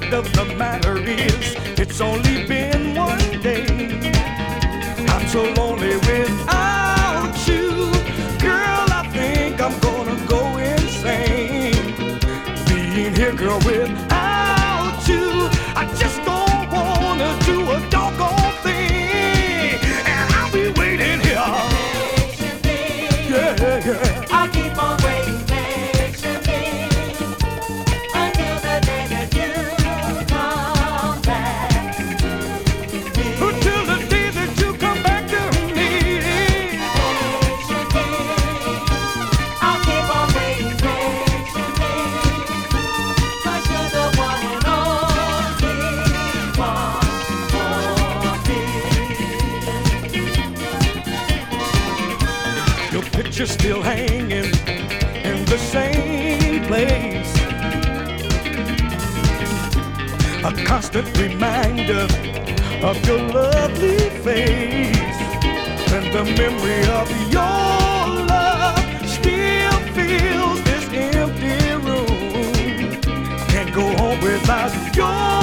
fact of the matter is, it's only been one day. I'm so lonely without you. Girl, I think I'm gonna go insane. Being here, girl, without you, I just don't wanna do a doggone thing. And I'll be waiting here. Yeah, yeah. I'll keep on waiting patiently until the day that you come back to me. Until the day that you come back to me. Patiently, I'll keep on waiting patiently, 'cause you're the one and only one for me. Your picture's still hanging in the same place, a constant reminder of your lovely face, and the memory of your love still fills this empty room. Can't go home without your